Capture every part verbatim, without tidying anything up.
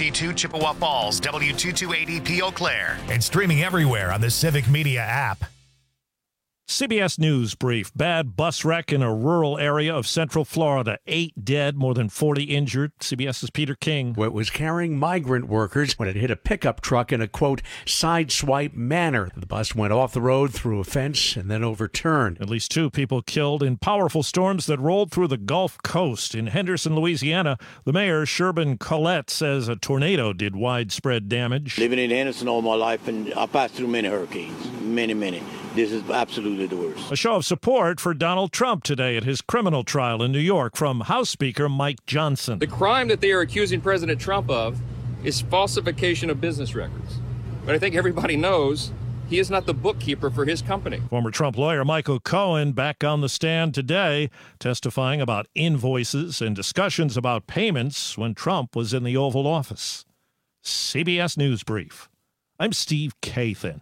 fifty-two Chippewa Falls, W two two eighty P Eau Claire, and streaming everywhere on the Civic Media app. C B S News brief. Bad bus wreck in a rural area of Central Florida. Eight dead, more than forty injured. CBS's Peter King. Well, it was carrying migrant workers when it hit a pickup truck in a, quote, sideswipe manner. The bus went off the road through a fence and then overturned. At least two people killed in powerful storms that rolled through the Gulf Coast. In Henderson, Louisiana, the mayor, Sherbin Collette, says a tornado did widespread damage. Living in Henderson all my life, and I passed through many hurricanes, many, many. This is absolutely the worst. A show of support for Donald Trump today at his criminal trial in New York from House Speaker Mike Johnson. The crime that they are accusing President Trump of is falsification of business records. But I think everybody knows he is not the bookkeeper for his company. Former Trump lawyer Michael Cohen back on the stand today, testifying about invoices and discussions about payments when Trump was in the Oval Office. C B S News Brief. I'm Steve Kathan.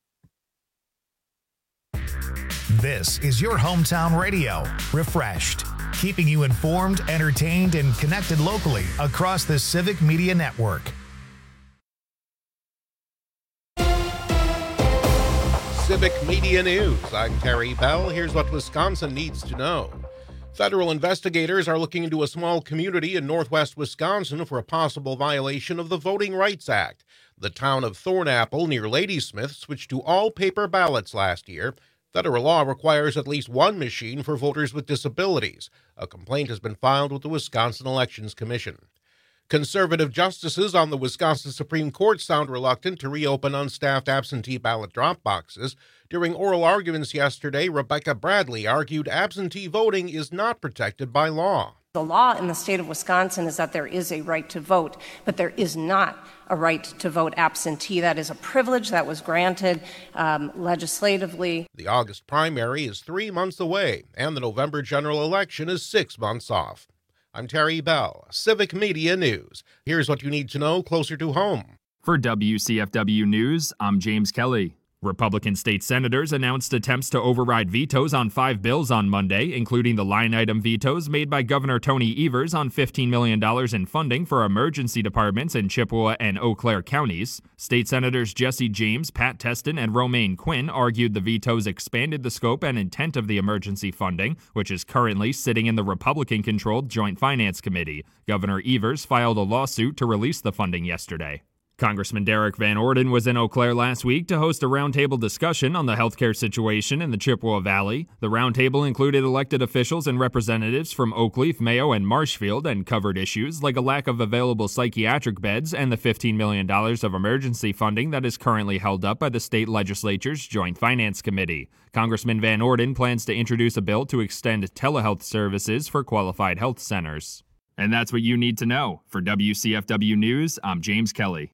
This is your hometown radio, Refreshed, keeping you informed, entertained, and connected locally across the Civic Media Network. Civic Media News. I'm Terry Bell. Here's what Wisconsin needs to know. Federal investigators are looking into a small community in northwest Wisconsin for a possible violation of the Voting Rights Act. The town of Thornapple near Ladysmith switched to all paper ballots last year. Federal law requires at least one machine for voters with disabilities. A complaint has been filed with the Wisconsin Elections Commission. Conservative justices on the Wisconsin Supreme Court sound reluctant to reopen unstaffed absentee ballot drop boxes. During oral arguments yesterday, Rebecca Bradley argued absentee voting is not protected by law. The law in the state of Wisconsin is that there is a right to vote, but there is not a right to vote absentee. That is a privilege that was granted um, legislatively. The August primary is three months away, and the November general election is six months off. I'm Terry Bell, Civic Media News. Here's what you need to know closer to home. For W C F W News, I'm James Kelly. Republican state senators announced attempts to override vetoes on five bills on Monday, including the line-item vetoes made by Governor Tony Evers on fifteen million dollars in funding for emergency departments in Chippewa and Eau Claire counties. State Senators Jesse James, Pat Teston, and Romaine Quinn argued the vetoes expanded the scope and intent of the emergency funding, which is currently sitting in the Republican-controlled Joint Finance Committee. Governor Evers filed a lawsuit to release the funding yesterday. Congressman Derek Van Orden was in Eau Claire last week to host a roundtable discussion on the healthcare situation in the Chippewa Valley. The roundtable included elected officials and representatives from Oakleaf, Mayo, and Marshfield and covered issues like a lack of available psychiatric beds and the fifteen million dollars of emergency funding that is currently held up by the state legislature's Joint Finance Committee. Congressman Van Orden plans to introduce a bill to extend telehealth services for qualified health centers. And that's what you need to know. For W C F W News, I'm James Kelly.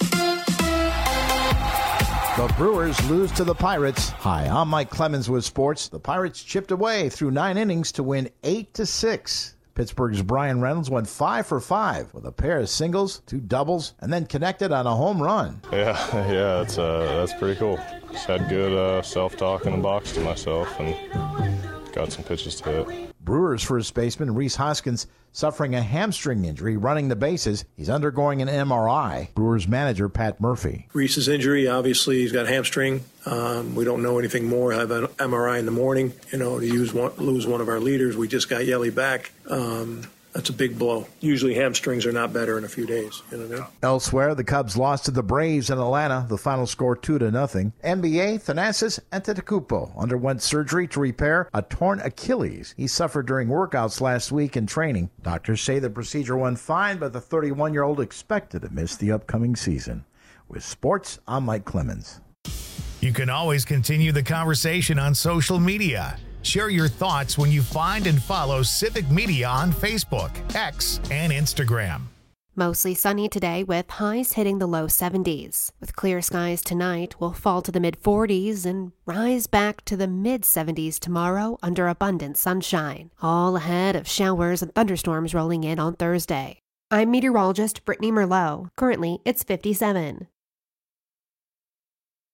The Brewers lose to the Pirates. Hi, I'm Mike Clemens with sports. The Pirates chipped away through nine innings to win eight to six. Pittsburgh's Brian Reynolds went five for five with a pair of singles, two doubles, and then connected on a home run. Yeah, yeah, that's uh, that's pretty cool. Just had good uh, self-talk in the box to myself and got some pitches to hit. Brewers first baseman Rhys Hoskins suffering a hamstring injury running the bases. He's undergoing an M R I. Brewers manager Pat Murphy. Rhys's injury, obviously, he's got hamstring. Um, we don't know anything more. I have an M R I in the morning. You know, to use one, lose one of our leaders. We just got Yelly back. Um, That's a big blow. Usually hamstrings are not better in a few days. You know? Elsewhere, the Cubs lost to the Braves in Atlanta. The final score two to nothing. N B A, Thanasis Antetokounmpo underwent surgery to repair a torn Achilles he suffered during workouts last week in training. Doctors say the procedure went fine, but the thirty-one-year-old expected to miss the upcoming season. With sports, I'm Mike Clemens. You can always continue the conversation on social media. Share your thoughts when you find and follow Civic Media on Facebook, X, and Instagram. Mostly sunny today with highs hitting the low seventies. With clear skies tonight, we'll fall to the mid forties and rise back to the mid seventies tomorrow under abundant sunshine. All ahead of showers and thunderstorms rolling in on Thursday. I'm meteorologist Brittany Merlot. Currently, it's fifty-seven.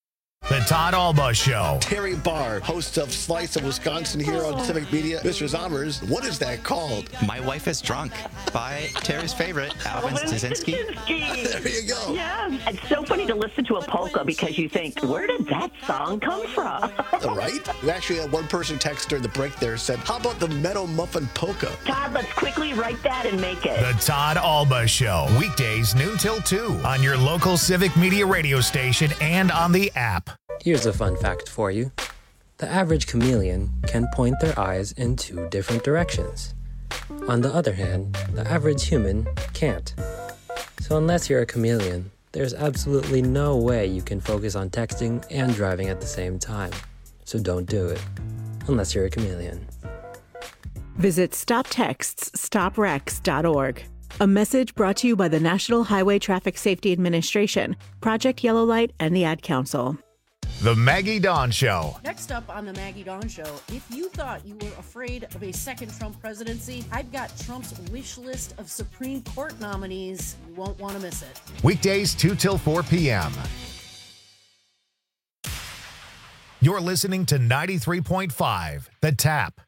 The Todd Alba Show. Terry Barr, host of Slice of Wisconsin here on Civic Media. Mister Zommers, what is that called? My Wife is Drunk by Terry's favorite, Alvin Stasinski. There you go. Yeah, it's so funny to listen to a polka because you think, where did that song come from? Right? We actually had one person text during the break there said, how about the Meadow Muffin Polka? Todd, let's quickly write that and make it. The Todd Alba Show. Weekdays noon till two on your local Civic Media radio station and on the app. Here's a fun fact for you. The average chameleon can point their eyes in two different directions. On the other hand, the average human can't. So unless you're a chameleon, there's absolutely no way you can focus on texting and driving at the same time. So don't do it, unless you're a chameleon. Visit stop texts stop wrecks dot org. A message brought to you by the National Highway Traffic Safety Administration, Project Yellow Light, and the Ad Council. The Maggie Dawn Show. Next up on the Maggie Dawn Show, if you thought you were afraid of a second Trump presidency, I've got Trump's wish list of Supreme Court nominees. You won't want to miss it. Weekdays two till four p.m. You're listening to ninety-three point five, The Tap.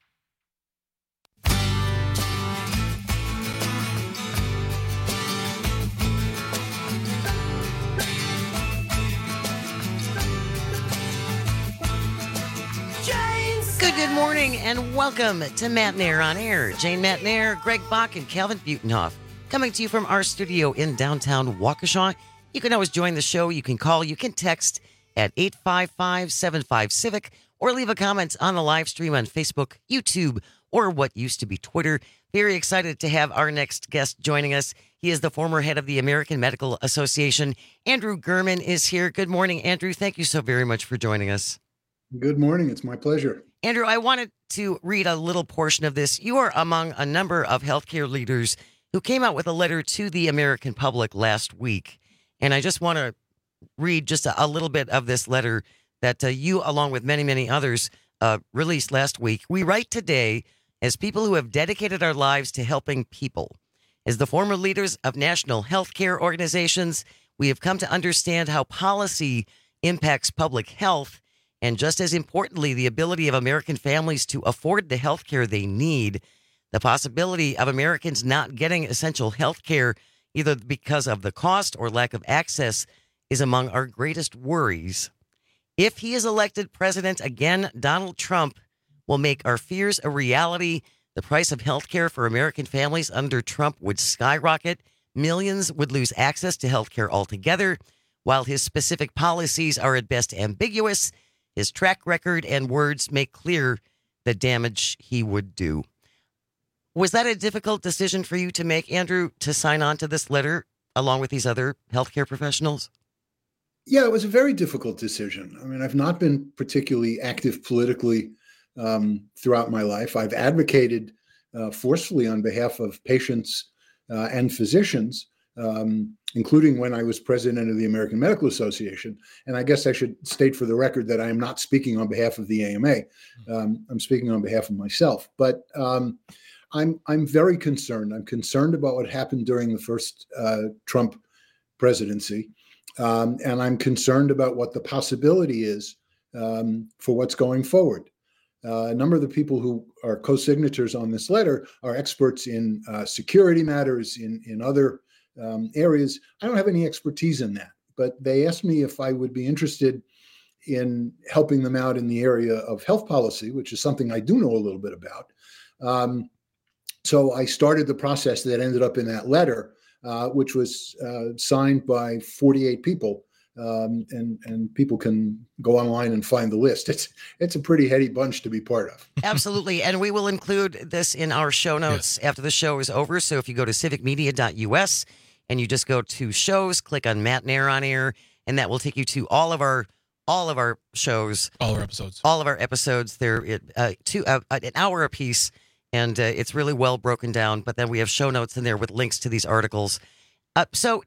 Good, good morning, and welcome to Matt Nair on Air. Jane Matt Nair, Greg Bach, and Calvin Butenhoff coming to you from our studio in downtown Waukesha. You can always join the show. You can call. You can text at eight five five, seven five, CIVIC or leave a comment on the live stream on Facebook, YouTube, or what used to be Twitter. Very excited to have our next guest joining us. He is the former head of the American Medical Association. Andrew Gurman is here. Good morning, Andrew. Thank you so very much for joining us. Good morning. It's my pleasure. Andrew, I wanted to read a little portion of this. You are among a number of healthcare leaders who came out with a letter to the American public last week. And I just want to read just a, a little bit of this letter that uh, you, along with many, many others, uh, released last week. We write today as people who have dedicated our lives to helping people. As the former leaders of national healthcare organizations, we have come to understand how policy impacts public health, and just as importantly, the ability of American families to afford the health care they need. The possibility of Americans not getting essential health care, either because of the cost or lack of access, is among our greatest worries. If he is elected president again, Donald Trump will make our fears a reality. The price of health care for American families under Trump would skyrocket. Millions would lose access to health care altogether. While his specific policies are at best ambiguous, his track record and words make clear the damage he would do. Was that a difficult decision for you to make, Andrew, to sign on to this letter along with these other healthcare professionals? Yeah, it was a very difficult decision. I mean, I've not been particularly active politically um, throughout my life. I've advocated uh, forcefully on behalf of patients uh, and physicians, um, including when I was president of the American Medical Association. And I guess I should state for the record that I am not speaking on behalf of the A M A. Um, I'm speaking on behalf of myself. But um, I'm I'm very concerned. I'm concerned about what happened during the first uh, Trump presidency. Um, and I'm concerned about what the possibility is um, for what's going forward. Uh, a number of the people who are co-signatories on this letter are experts in uh, security matters, in, in other um, areas. I don't have any expertise in that, but they asked me if I would be interested in helping them out in the area of health policy, which is something I do know a little bit about. Um, so I started the process that ended up in that letter, uh, which was uh, signed by forty-eight people. Um, and and people can go online and find the list. It's it's a pretty heady bunch to be part of. Absolutely. And we will include this in our show notes yes. after the show is over. So if you go to civic media dot U S and you just go to shows, click on Matt Nair on Air, and that will take you to all of our all of our shows. All our episodes. All of our episodes. They're uh, two, uh, an hour apiece, and uh, it's really well broken down. But then we have show notes in there with links to these articles. Uh, so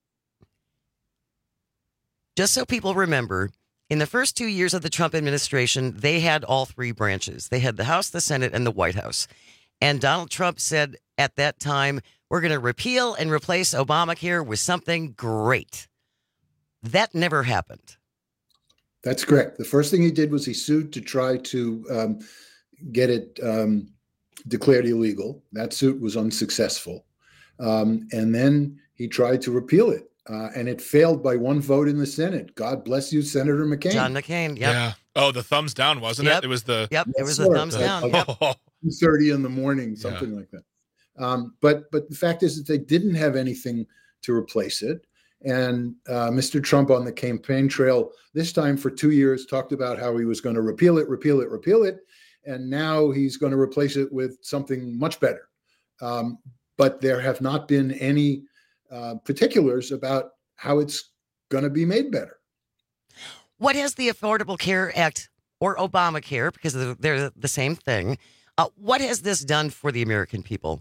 just so people remember, in the first two years of the Trump administration, they had all three branches. They had the House, the Senate, and the White House. And Donald Trump said at that time, we're going to repeal and replace Obamacare with something great. That never happened. That's correct. The first thing he did was he sued to try to um, get it um, declared illegal. That suit was unsuccessful. Um, and then he tried to repeal it, uh, and it failed by one vote in the Senate. God bless you, Senator McCain. John McCain, yep. Yeah. Oh, the thumbs down, wasn't Yep. it? It was the... Yep, it Yes, was sir. a thumbs Uh, down. uh, Yep. two thirty in the morning, something like that. Um, but but the fact is that they didn't have anything to replace it. And uh, Mister Trump on the campaign trail, this time for two years, talked about how he was going to repeal it, repeal it, repeal it. And now he's going to replace it with something much better. Um, but there have not been any uh, particulars about how it's going to be made better. What has the Affordable Care Act, or Obamacare, because they're the same thing, uh, what has this done for the American people?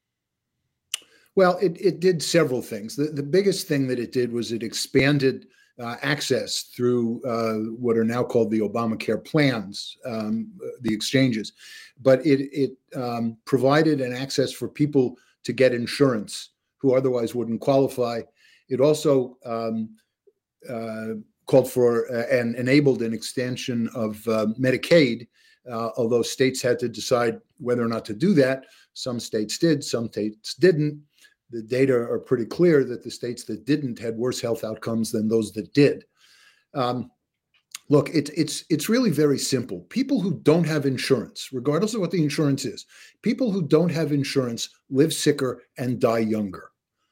Well, it, it did several things. The, the biggest thing that it did was it expanded uh, access through uh, what are now called the Obamacare plans, um, the exchanges. But it, it um, provided an access for people to get insurance who otherwise wouldn't qualify. It also um, uh, called for uh, and enabled an extension of uh, Medicaid, uh, although states had to decide whether or not to do that. Some states did, some states didn't. The data are pretty clear that the states that didn't had worse health outcomes than those that did. Um, look, it's it's it's really very simple. People who don't have insurance, regardless of what the insurance is, people who don't have insurance live sicker and die younger.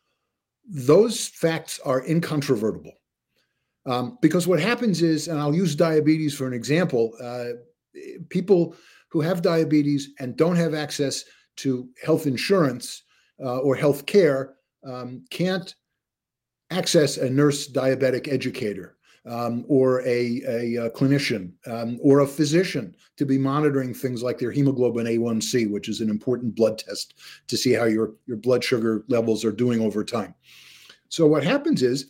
Those facts are incontrovertible. Um, because what happens is, and I'll use diabetes for an example, uh, people who have diabetes and don't have access to health insurance uh, or health care um, can't access a nurse diabetic educator um, or a, a, a clinician um, or a physician to be monitoring things like their hemoglobin A one C, which is an important blood test to see how your, your blood sugar levels are doing over time. So what happens is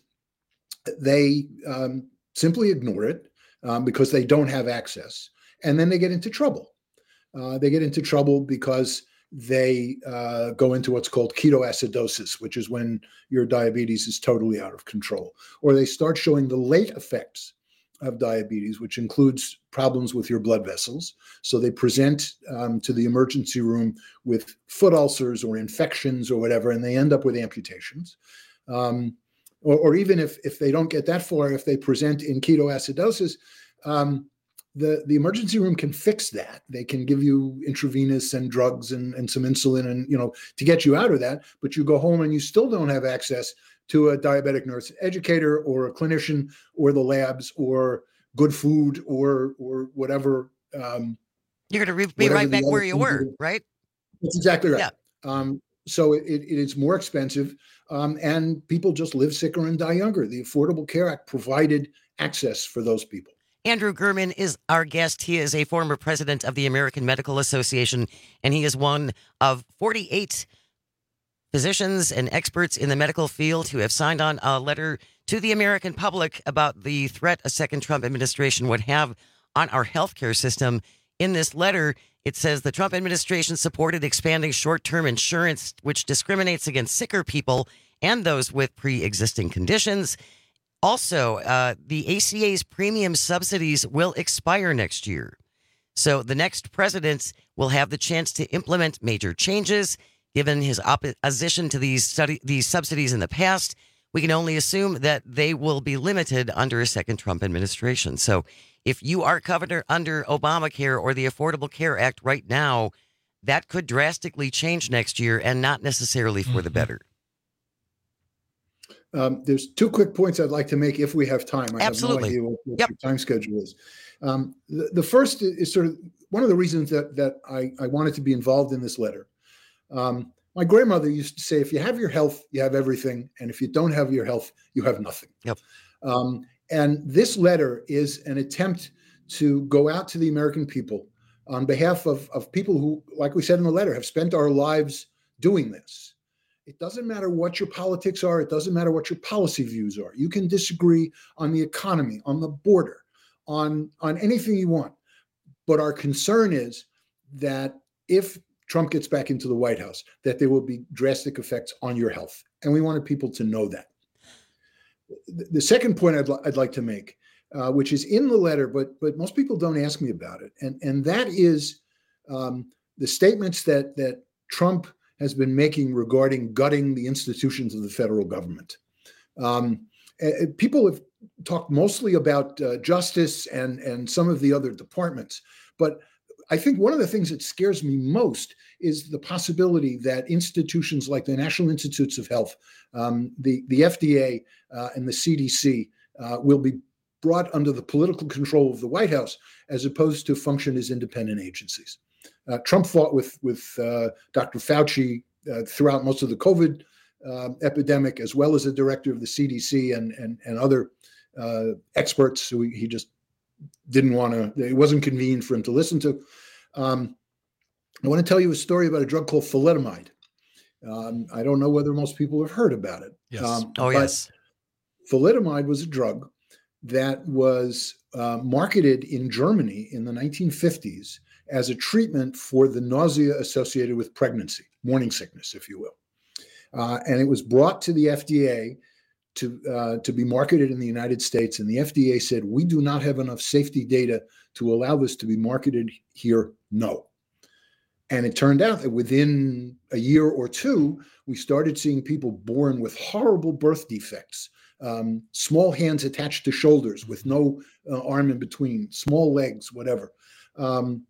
they um, simply ignore it um, because they don't have access. And then they get into trouble. Uh, they get into trouble because they uh, go into what's called ketoacidosis, which is when your diabetes is totally out of control. Or they start showing the late effects of diabetes, which includes problems with your blood vessels. So they present um, to the emergency room with foot ulcers or infections or whatever, and they end up with amputations. Um, or, or even if, if they don't get that far, if they present in ketoacidosis, um, The, the emergency room can fix that. They can give you intravenous and drugs and, and some insulin and, you know, to get you out of that. But you go home and you still don't have access to a diabetic nurse educator or a clinician or the labs or good food or or whatever. Um, You're going to be right back where you were, right? That's exactly right. Yeah. Um, so it, it is more expensive um, and people just live sicker and die younger. The Affordable Care Act provided access for those people. Andrew Gurman is our guest. He is a former president of the American Medical Association, and he is one of forty-eight physicians and experts in the medical field who have signed on a letter to the American public about the threat a second Trump administration would have on our healthcare system. In this letter, it says the Trump administration supported expanding short-term insurance, which discriminates against sicker people and those with pre-existing conditions. Also, uh, the A C A's premium subsidies will expire next year. So the next president will have the chance to implement major changes. Given his opposition to these study, these subsidies in the past, we can only assume that they will be limited under a second Trump administration. So if you are covered under Obamacare or the Affordable Care Act right now, that could drastically change next year and not necessarily for the better. Um, there's two quick points I'd like to make if we have time. I Absolutely. have no idea what, what Yep. your time schedule is. Um, the, the first is sort of one of the reasons that that I, I wanted to be involved in this letter. Um, my grandmother used to say, if you have your health, you have everything. And if you don't have your health, you have nothing. Yep. Um, and this letter is an attempt to go out to the American people on behalf of, of people who, like we said in the letter, have spent our lives doing this. It doesn't matter what your politics are. It doesn't matter what your policy views are. You can disagree on the economy, on the border, on, on anything you want. But our concern is that if Trump gets back into the White House, that there will be drastic effects on your health. And we wanted people to know that. The second point I'd, li- I'd like to make, uh, which is in the letter, but but most people don't ask me about it. And and that is um, the statements that that Trump has been making regarding gutting the institutions of the federal government. Um, people have talked mostly about uh, justice and and some of the other departments, but I think one of the things that scares me most is the possibility that institutions like the National Institutes of Health, um, the, the F D A, uh, and the C D C uh, will be brought under the political control of the White House as opposed to function as independent agencies. Uh, Trump fought with, with uh, Doctor Fauci uh, throughout most of the COVID uh, epidemic, as well as the director of the C D C and, and, and other uh, experts who he just didn't want to, it wasn't convenient for him to listen to. Um, I want to tell you a story about a drug called thalidomide. Um, I don't know whether most people have heard about it. Yes. Um, oh, yes. Thalidomide was a drug that was uh, marketed in Germany in the nineteen fifties as a treatment for the nausea associated with pregnancy, morning sickness, if you will. Uh, and it was brought to the F D A to uh, to be marketed in the United States. And the F D A said, we do not have enough safety data to allow this to be marketed here. No. And it turned out that within a year or two, we started seeing people born with horrible birth defects, um, small hands attached to shoulders with no uh, arm in between, small legs, whatever. Um,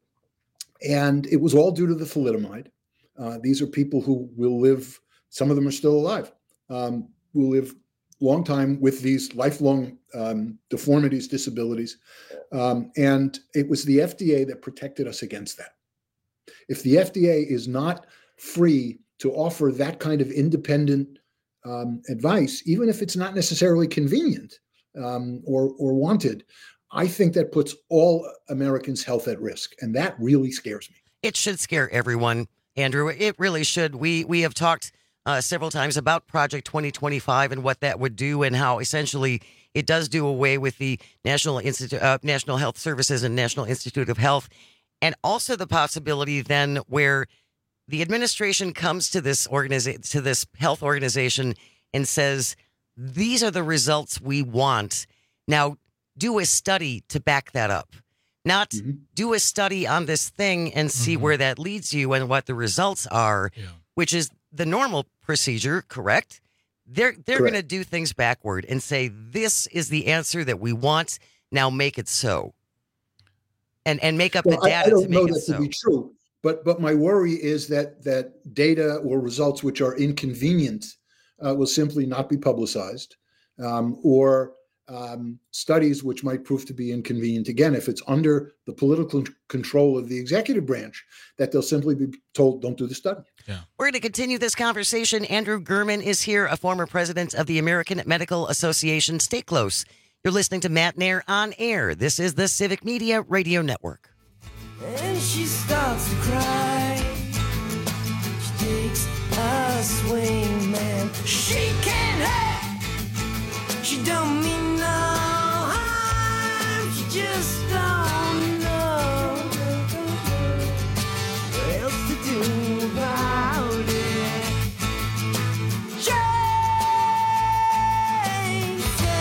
and it was all due to the thalidomide. Uh, these are people who will live, some of them are still alive, um, will live long time with these lifelong um, deformities, disabilities. Um, and it was the F D A that protected us against that. If the F D A is not free to offer that kind of independent um, advice, even if it's not necessarily convenient um, or, or wanted, I think that puts all Americans' health at risk. And that really scares me. It should scare everyone, Andrew. It really should. We we have talked Uh, several times about Project twenty twenty-five and what that would do and how essentially it does do away with the National Institute, uh, National Health Services and National Institute of Health, and also the possibility then where the administration comes to this organization, to this health organization, and says, "These are the results we want." Now, do a study to back that up. Not mm-hmm. do a study on this thing and see mm-hmm. where that leads you and what the results are, yeah. which is the normal procedure, correct? They're they're going to do things backward and say, this is the answer that we want. Now make it so. And and make up well, the data I, I don't to make know it that so. To be true, but but my worry is that that data or results which are inconvenient uh, will simply not be publicized, um, or um, studies which might prove to be inconvenient. Again, if it's under the political control of the executive branch, that they'll simply be told, don't do the study. Yeah. We're going to continue this conversation. Andrew Gurman is here, a former president of the American Medical Association. Stay close. You're listening to Matt Nair on Air. This is the Civic Media Radio Network. And she starts to cry. She takes a swing, man. She can't hurt. She don't mean no harm. She just don't know what else to do about it. Jane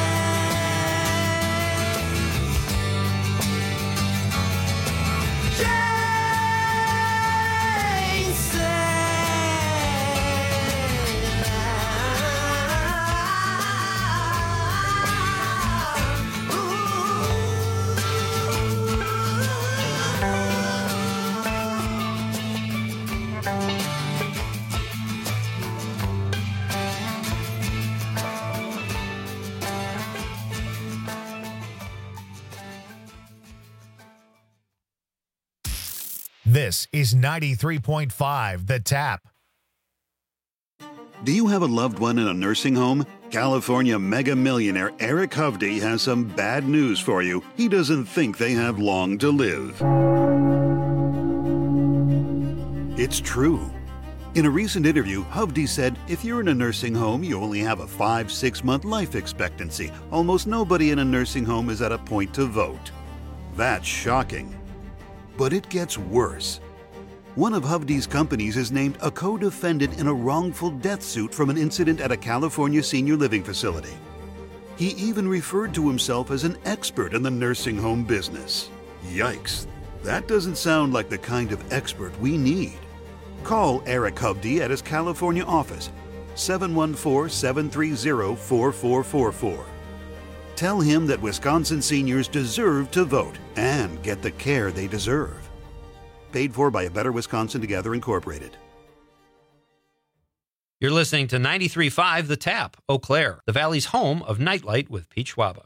said, Jane This is ninety-three point five The Tap. Do you have a loved one in a nursing home? California mega millionaire Eric Hovde has some bad news for you. He doesn't think they have long to live. It's true. In a recent interview, Hovde said, if you're in a nursing home, you only have a five, six month life expectancy. Almost nobody in a nursing home is at a point to vote. That's shocking. But it gets worse. One of Hovde's companies is named a co-defendant in a wrongful death suit from an incident at a California senior living facility. He even referred to himself as an expert in the nursing home business. Yikes, that doesn't sound like the kind of expert we need. Call Eric Hovde at his California office, seven one four, seven three zero, four four four four. Tell him that Wisconsin seniors deserve to vote and get the care they deserve. Paid for by A Better Wisconsin Together Incorporated. You're listening to ninety-three point five The Tap, Eau Claire, the Valley's home of Nightlight with Pete Schwaba.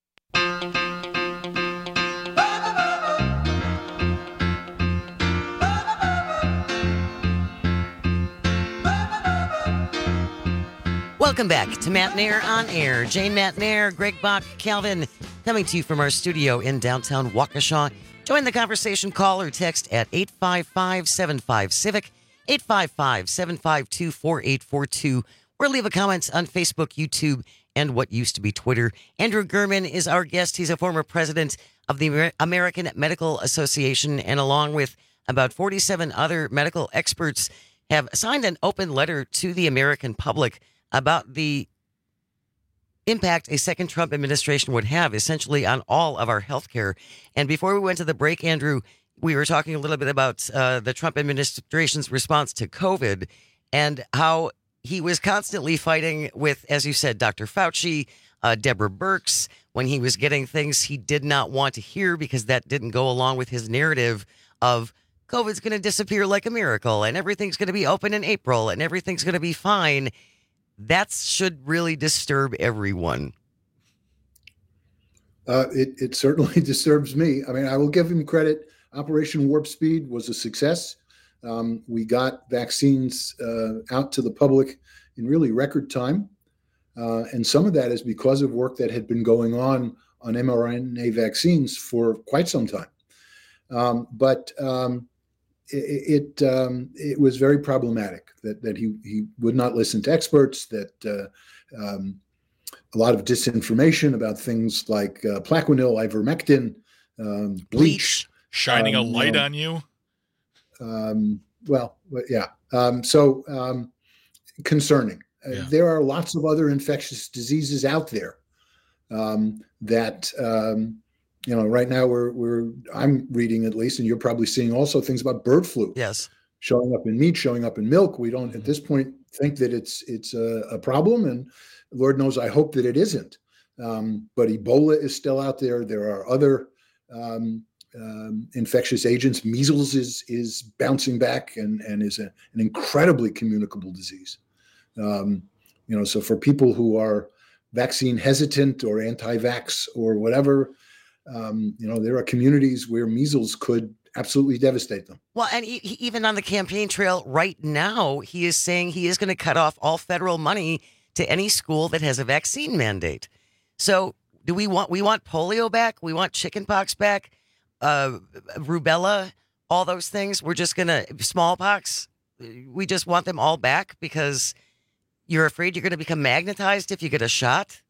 Welcome back to Matt Nair on Air. Jane Matt Nair, Greg Bach, Calvin, coming to you from our studio in downtown Waukesha. Join the conversation, call or text at eight five five, seven five, civic, eight five five, seven five two, four eight four two, or leave a comment on Facebook, YouTube, and what used to be Twitter. Andrew Gurman is our guest. He's a former president of the Amer- American Medical Association, and along with about forty-seven other medical experts, have signed an open letter to the American public about the impact a second Trump administration would have essentially on all of our health care. And before we went to the break, Andrew, we were talking a little bit about uh, the Trump administration's response to COVID and how he was constantly fighting with, as you said, Doctor Fauci, uh, Deborah Birx, when he was getting things he did not want to hear because that didn't go along with his narrative of COVID's going to disappear like a miracle and everything's going to be open in April and everything's going to be fine. That should really disturb everyone. Uh, it, it certainly disturbs me. I mean, I will give him credit. Operation Warp Speed was a success. Um, we got vaccines uh, out to the public in really record time. Uh, and some of that is because of work that had been going on on mRNA vaccines for quite some time. Um, but um, it it, um, it was very problematic that that he he would not listen to experts, that uh, um, a lot of disinformation about things like uh, Plaquenil, ivermectin, um, bleach. Shining um, a light you know, on you. Um, well, yeah. Um, so um, concerning. Uh, Yeah. There are lots of other infectious diseases out there um, that um, you know. Right now, we're we're I'm reading at least, and you're probably seeing also things about bird flu. Yes, showing up in meat, showing up in milk. We don't at this point think that it's it's a, a problem, and Lord knows I hope that it isn't. Um, but Ebola is still out there. There are other um, um, infectious agents. Measles is is bouncing back and and is a, an incredibly communicable disease. Um, you know, so for people who are vaccine hesitant or anti-vax or whatever, um, you know, there are communities where measles could absolutely devastate them. Well, and he, he- even on the campaign trail right now, he is saying he is going to cut off all federal money to any school that has a vaccine mandate. So do we want, we want polio back? We want chickenpox back, uh, rubella, all those things. We're just going to, smallpox, we just want them all back because you're afraid you're going to become magnetized if you get a shot.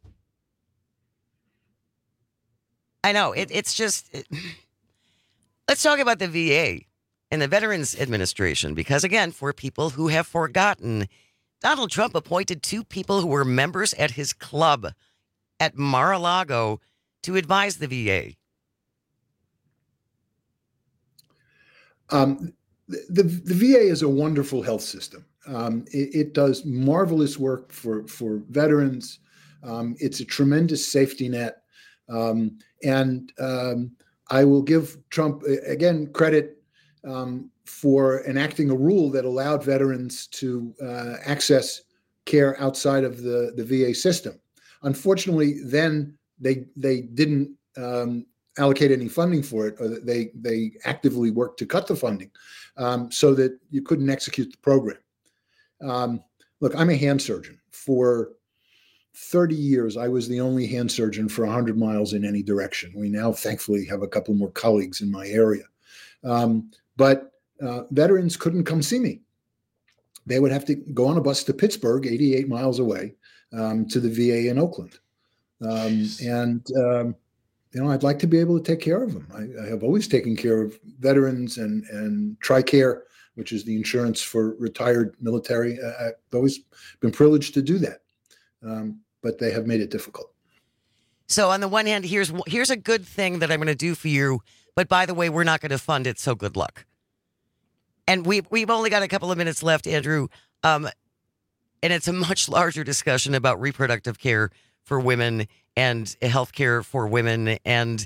I know it, it's just, it, let's talk about the V A and the Veterans Administration, because again, for people who have forgotten, Donald Trump appointed two people who were members at his club at Mar-a-Lago to advise the V A. Um, the, the V A is a wonderful health system. Um, it, it does marvelous work for, for veterans. Um, it's a tremendous safety net. Um, and um, I will give Trump, again, credit um, for enacting a rule that allowed veterans to uh, access care outside of the, the V A system. Unfortunately, then they they didn't um, allocate any funding for it, or they they actively worked to cut the funding um, so that you couldn't execute the program. Um, look, I'm a hand surgeon. For thirty years, I was the only hand surgeon for one hundred miles in any direction. We now, thankfully, have a couple more colleagues in my area. Um, but uh, veterans couldn't come see me. They would have to go on a bus to Pittsburgh, eighty-eight miles away, um, to the V A in Oakland. Um, and, um, you know, I'd like to be able to take care of them. I, I have always taken care of veterans and, and TRICARE, which is the insurance for retired military. Uh, I've always been privileged to do that. Um, but they have made it difficult. So on the one hand, here's here's a good thing that I'm going to do for you. But by the way, we're not going to fund it, so good luck. And we, we've only got a couple of minutes left, Andrew. Um, and it's a much larger discussion about reproductive care for women and health care for women. And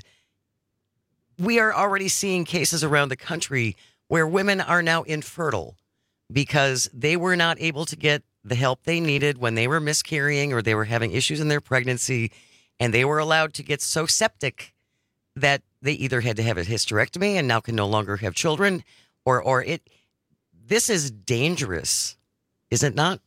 we are already seeing cases around the country where women are now infertile because they were not able to get the help they needed when they were miscarrying or they were having issues in their pregnancy. And they were allowed to get so septic that they either had to have a hysterectomy and now can no longer have children, or or it. This is dangerous, is it not?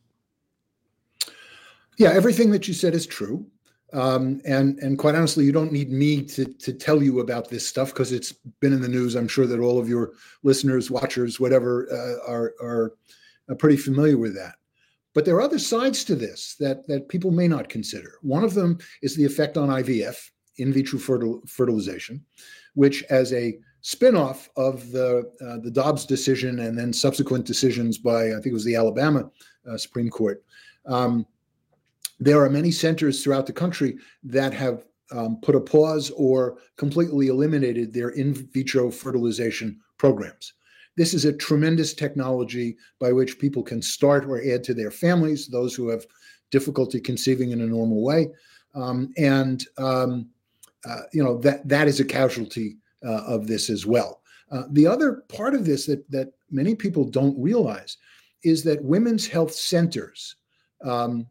Yeah, everything that you said is true. Um, and and quite honestly, you don't need me to to tell you about this stuff because it's been in the news. I'm sure that all of your listeners, watchers, whatever, uh, are, are are pretty familiar with that. But there are other sides to this that that people may not consider. One of them is the effect on I V F, in vitro fertil- fertilization, which as a spinoff of the uh, the Dobbs decision and then subsequent decisions by, I think it was the Alabama uh, Supreme Court. Um, there are many centers throughout the country that have um, put a pause or completely eliminated their in vitro fertilization programs. This is a tremendous technology by which people can start or add to their families, those who have difficulty conceiving in a normal way. Um, and, um, uh, you know, that that is a casualty uh, of this as well. Uh, the other part of this that, that many people don't realize is that women's health centers um,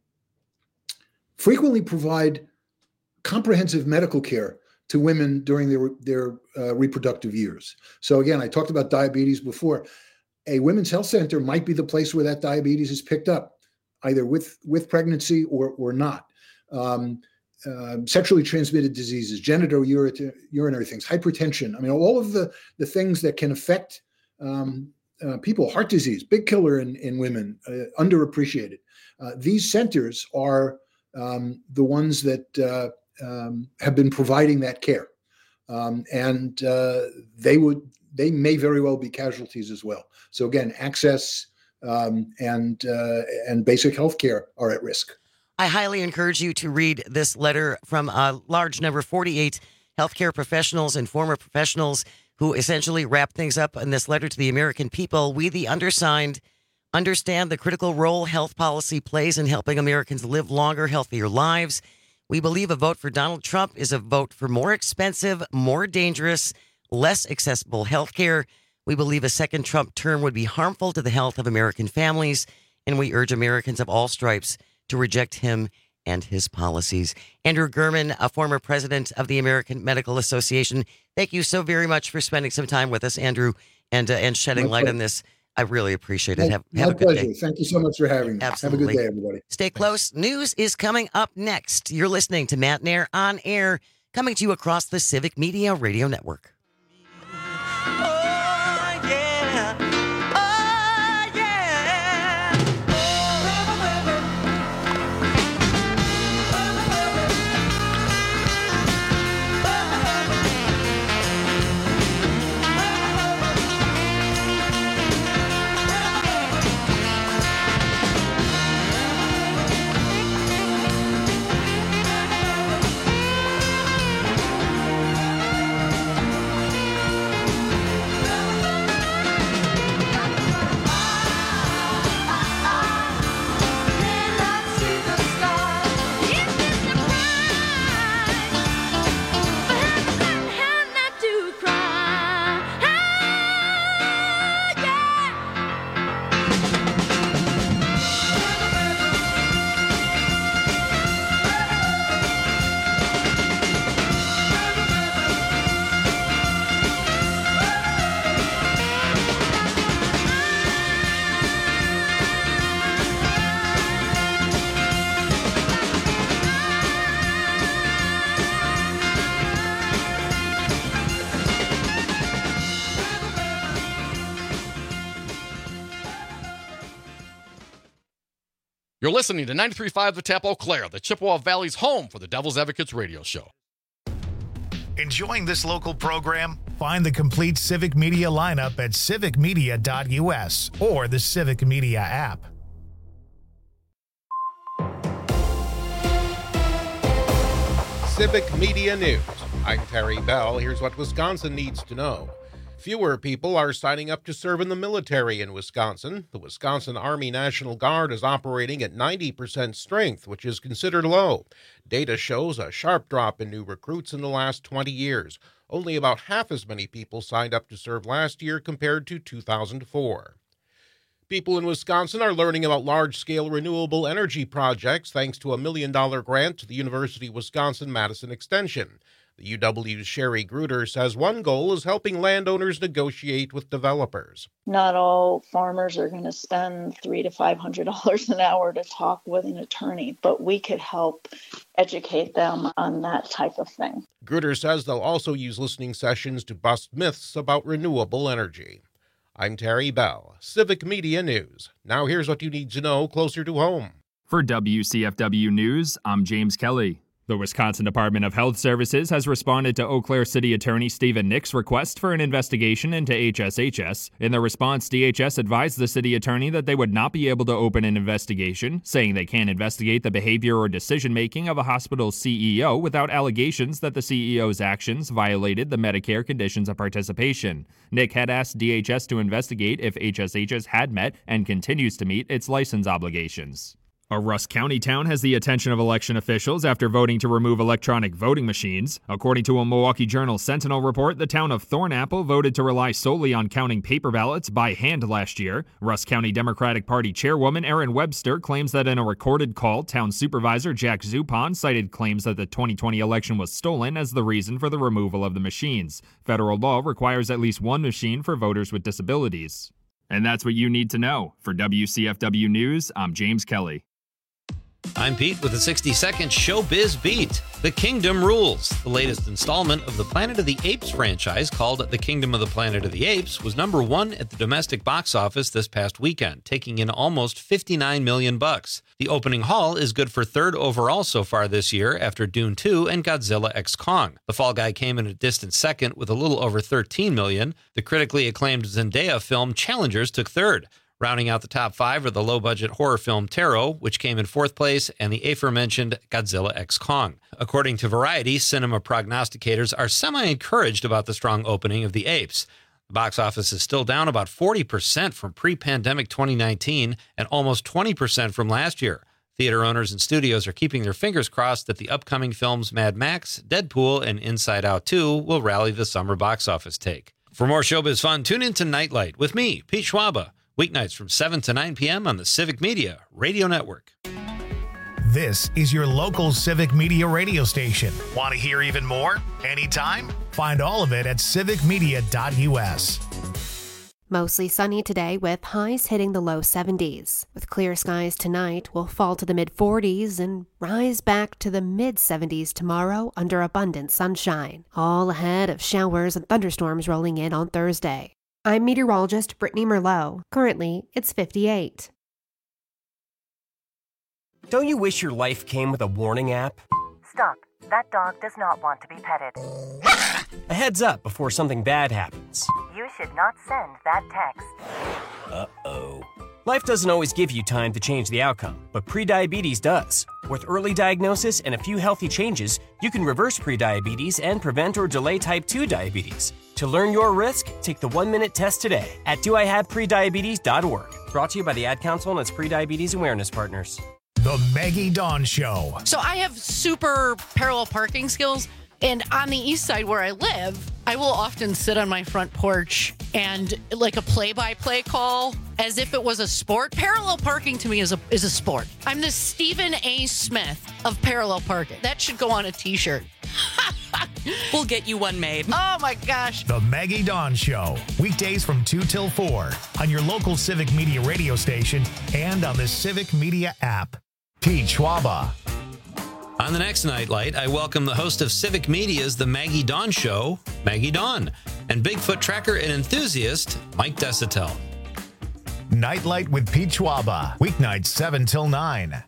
frequently provide comprehensive medical care to women during their, their uh, reproductive years. So again, I talked about diabetes before. A women's health center might be the place where that diabetes is picked up, either with, with pregnancy or, or not. Um, uh, sexually transmitted diseases, genitourinary things, hypertension. I mean, all of the, the things that can affect um, uh, people, heart disease, big killer in, in women, uh, underappreciated. Uh, these centers are um, the ones that uh, Um, have been providing that care, um, and uh, they would they may very well be casualties as well. So again, access um, and uh, and basic health care are at risk. I highly encourage you to read this letter from a large number, forty-eight healthcare professionals and former professionals who essentially wrap things up in this letter to the American people. We, the undersigned, understand the critical role health policy plays in helping Americans live longer, healthier lives. We believe a vote for Donald Trump is a vote for more expensive, more dangerous, less accessible health care. We believe a second Trump term would be harmful to the health of American families, and we urge Americans of all stripes to reject him and his policies. Andrew Gurman, a former president of the American Medical Association, thank you so very much for spending some time with us, Andrew, and uh, and shedding My light pleasure. on this. I really appreciate it. Have, My have a good pleasure. day. Thank you so much for having me. Absolutely. Have a good day, everybody. Stay close. News is coming up next. You're listening to Matt Nair on Air, coming to you across the Civic Media Radio Network. You're listening to ninety-three point five The Tap Eau Claire, the Chippewa Valley's home for the Devil's Advocates radio show. Enjoying this local program? Find the complete Civic Media lineup at civic media dot u s or the Civic Media app. Civic Media News. I'm Terry Bell. Here's what Wisconsin needs to know. Fewer people are signing up to serve in the military in Wisconsin. The Wisconsin Army National Guard is operating at ninety percent strength, which is considered low. Data shows a sharp drop in new recruits in the last twenty years. Only about half as many people signed up to serve last year compared to two thousand four. People in Wisconsin are learning about large-scale renewable energy projects thanks to a million-dollar grant to the University of Wisconsin-Madison Extension. The U W's Sherry Gruder says one goal is helping landowners negotiate with developers. Not all farmers are going to spend three to five hundred dollars an hour to talk with an attorney, but we could help educate them on that type of thing. Gruder says they'll also use listening sessions to bust myths about renewable energy. I'm Terry Bell, Civic Media News. Now here's what you need to know closer to home. For W C F W News, I'm James Kelly. The Wisconsin Department of Health Services has responded to Eau Claire City Attorney Stephen Nick's request for an investigation into H S H S. In their response, D H S advised the city attorney that they would not be able to open an investigation, saying they can't investigate the behavior or decision-making of a hospital's C E O without allegations that the C E O's actions violated the Medicare conditions of participation. Nick had asked D H S to investigate if H S H S had met and continues to meet its license obligations. A Rusk County town has the attention of election officials after voting to remove electronic voting machines. According to a Milwaukee Journal Sentinel report, the town of Thornapple voted to rely solely on counting paper ballots by hand last year. Rusk County Democratic Party chairwoman Erin Webster claims that in a recorded call, town supervisor Jack Zupon cited claims that the twenty twenty election was stolen as the reason for the removal of the machines. Federal law requires at least one machine for voters with disabilities. And that's what you need to know. For W C F W News, I'm James Kelly. I'm Pete with a sixty-second Showbiz Beat. The Kingdom Rules. The latest installment of the Planet of the Apes franchise, called The Kingdom of the Planet of the Apes, was number one at the domestic box office this past weekend, taking in almost fifty-nine million bucks. The opening haul is good for third overall so far this year after Dune two and Godzilla X Kong. The Fall Guy came in a distant second with a little over thirteen million. The critically acclaimed Zendaya film Challengers took third. Rounding out the top five are the low-budget horror film Taro, which came in fourth place, and the aforementioned Godzilla X Kong. According to Variety, cinema prognosticators are semi-encouraged about the strong opening of The Apes. The box office is still down about forty percent from pre-pandemic twenty nineteen and almost twenty percent from last year. Theater owners and studios are keeping their fingers crossed that the upcoming films Mad Max, Deadpool, and Inside Out two will rally the summer box office take. For more showbiz fun, tune in to Nightlight with me, Pete Schwaba. Weeknights from seven to nine p.m. on the Civic Media Radio Network. This is your local Civic Media radio station. Want to hear even more? Anytime? Find all of it at civic media dot u s. Mostly sunny today with highs hitting the low seventies. With clear skies tonight, we'll fall to the mid forties and rise back to the mid seventies tomorrow under abundant sunshine. All ahead of showers and thunderstorms rolling in on Thursday. I'm meteorologist Brittany Merlot. Currently, it's fifty-eight. Don't you wish your life came with a warning app? Stop. That dog does not want to be petted. A heads up before something bad happens. You should not send that text. Uh-oh. Life doesn't always give you time to change the outcome, but prediabetes does. With early diagnosis and a few healthy changes, you can reverse prediabetes and prevent or delay type two diabetes. To learn your risk, take the one-minute test today at do I have prediabetes dot org. Brought to you by the Ad Council and its prediabetes awareness partners. The Maggie Dawn Show. So I have super parallel parking skills, and on the east side where I live, I will often sit on my front porch and like a play-by-play call as if it was a sport. Parallel parking to me is a is a sport. I'm the Stephen A. Smith of parallel parking. That should go on a t-shirt. We'll get you one made. Oh my gosh. The Maggie Dawn Show. Weekdays from two till four on your local Civic Media radio station and on the Civic Media app. Pete Schwaba. On the next Nightlight, I welcome the host of Civic Media's The Maggie Dawn Show, Maggie Dawn, and Bigfoot tracker and enthusiast, Mike Desitel. Nightlight with Pete Schwaba. Weeknights seven till nine.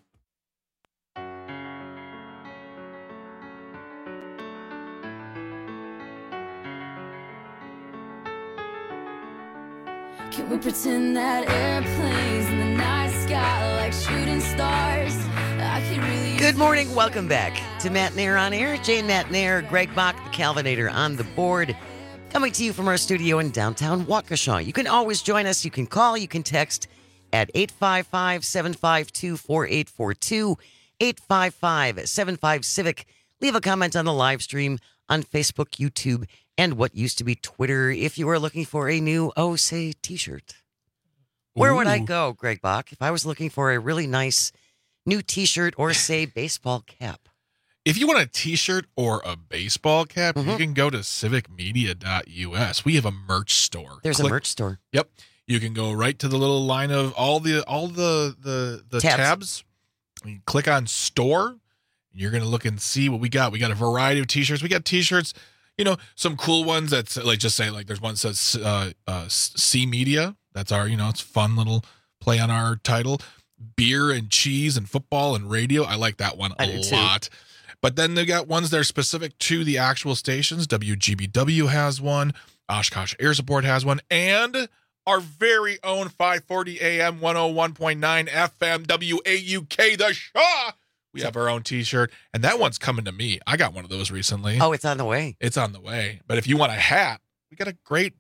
Can we pretend that airplanes in the night sky like shooting stars? I could really Good morning. Welcome back to Matt Nair on Air. Jane Matt Nair, Greg Bach, the Calvinator on the board. Coming to you from our studio in downtown Waukesha. You can always join us. You can call. You can text at eight five five, seven five two, four eight four two, eight five five, seven five, Civic. Leave a comment on the live stream on Facebook, YouTube, and what used to be Twitter if you are looking for a new Oh Say t-shirt. Where would I Ooh. go, Greg Bach, if I was looking for a really nice new t-shirt or, say, baseball cap? If you want a t-shirt or a baseball cap, Mm-hmm. you can go to civic media dot U S. We have a merch store. There's Click- a merch store. Yep. You can go right to the little line of all the all the the, the Tabs. tabs. You click on store. You're going to look and see what we got. We got a variety of t-shirts. We got t-shirts, you know, some cool ones that's like, just say like there's one that says uh, uh, C Media. That's our, you know, it's fun little play on our title. Beer and cheese and football and radio. I like that one I a do too. lot. But then they got ones that are specific to the actual stations. W G B W has one. Oshkosh Air Support has one. And our very own five forty A M one oh one point nine F M W A U K, The Shaw. We have our own t-shirt. And that one's coming to me. I got one of those recently. Oh, it's on the way. It's on the way. But if you want a hat, we got a great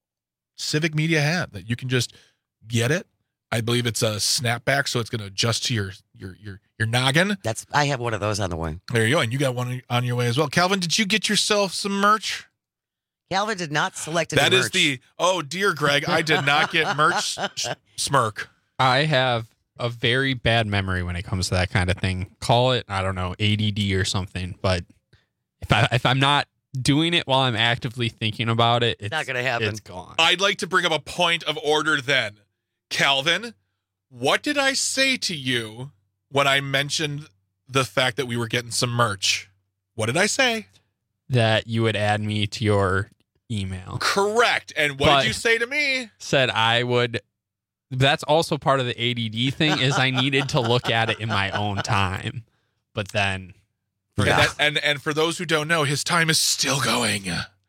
Civic Media hat that you can just get it. I believe it's a snapback, so it's going to adjust to your your your your noggin. That's I have one of those on the way. There you go, and you got one on your way as well. Calvin, did you get yourself some merch? Calvin did not select any That is merch. the oh dear Greg, I did not get merch. Smirk. I have a very bad memory when it comes to that kind of thing. Call it, I don't know, A D D or something. But if I if I'm not doing it while I'm actively thinking about it, it's not going to happen. It's gone. I'd like to bring up a point of order then. Calvin, what did I say to you when I mentioned the fact that we were getting some merch? What did I say? That you would add me to your email. Correct. And what But- did you say to me? Said I would. That's also part of the A D D thing is I needed to look at it in my own time. But then And, that, and and for those who don't know, his time is still going.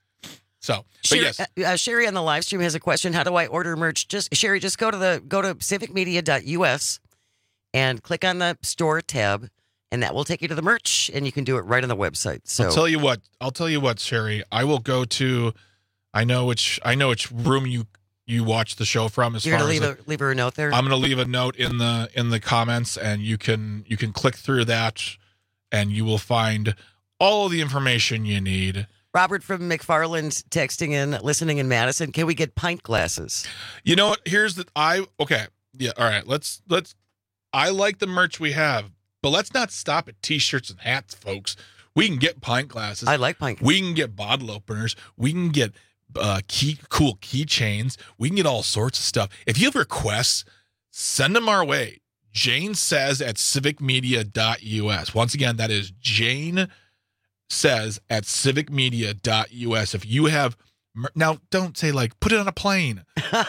So, but Sherry, yes, uh, uh, Sherry on the live stream has a question. How do I order merch? Just Sherry, just go to the go to civic media dot U S and click on the store tab, and that will take you to the merch, and you can do it right on the website. So I'll tell you what. I'll tell you what, Sherry. I will go to. I know which. I know which room you you watch the show from. As you're far gonna as leave the- a leave her a note there. I'm going to leave a note in the in the comments, and you can you can click through that, and you will find all of the information you need. Robert from McFarland texting in, listening in Madison. Can we get pint glasses? You know what? Here's the I okay. Yeah, all right. Let's let's I like the merch we have, but let's not stop at t-shirts and hats, folks. We can get pint glasses. I like pint. We can get bottle openers. We can get uh key cool keychains. We can get all sorts of stuff. If you have requests, send them our way. Jane says at civic media dot U S. Once again, that is Jane says at civic media dot U S. If you have now, don't say like put it on a plane.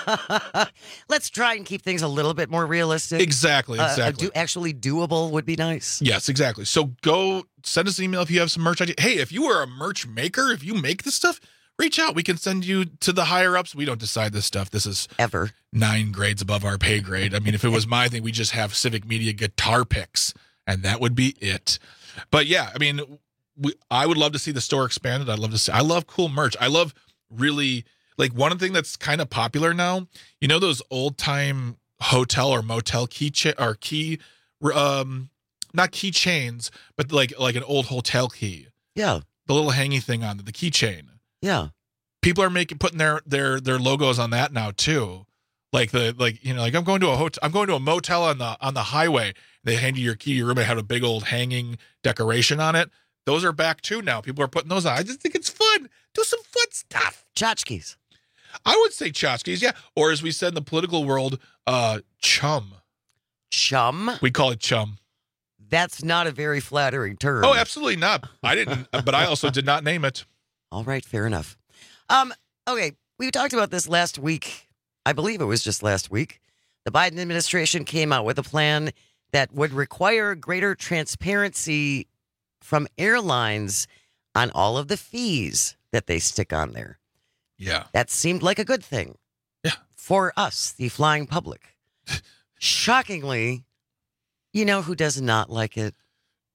Let's try and keep things a little bit more realistic. Exactly, Uh, exactly. do, actually doable would be nice. Yes, exactly. So go send us an email if you have some merch idea. Hey, if you are a merch maker, if you make this stuff, reach out. We can send you to the higher ups. We don't decide this stuff. This is ever nine grades above our pay grade. I mean, if it was my thing, we just have Civic Media guitar picks, and that would be it. But yeah, I mean, we, I would love to see the store expanded. I'd love to see. I love cool merch. I love really like one thing that's kind of popular now. You know those old time hotel or motel key cha- or key, um, not keychains, but like like an old hotel key. Yeah, the little hangy thing on it, the keychain. Yeah, people are making putting their their their logos on that now too. Like the like you know like I'm going to a hotel. I'm going to a motel on the on the highway. They hand you your key. Your room may have a big old hanging decoration on it. Those are back too now. People are putting those on. I just think it's fun. Do some fun stuff. Tchotchkes. I would say tchotchkes, yeah. Or as we said in the political world, uh, chum. Chum? We call it chum. That's not a very flattering term. Oh, absolutely not. I didn't, but I also did not name it. All right, fair enough. Um, okay, we talked about this last week. I believe it was just last week. The Biden administration came out with a plan that would require greater transparency from airlines on all of the fees that they stick on there. Yeah. That seemed like a good thing. Yeah. For us, the flying public. Shockingly, you know who does not like it?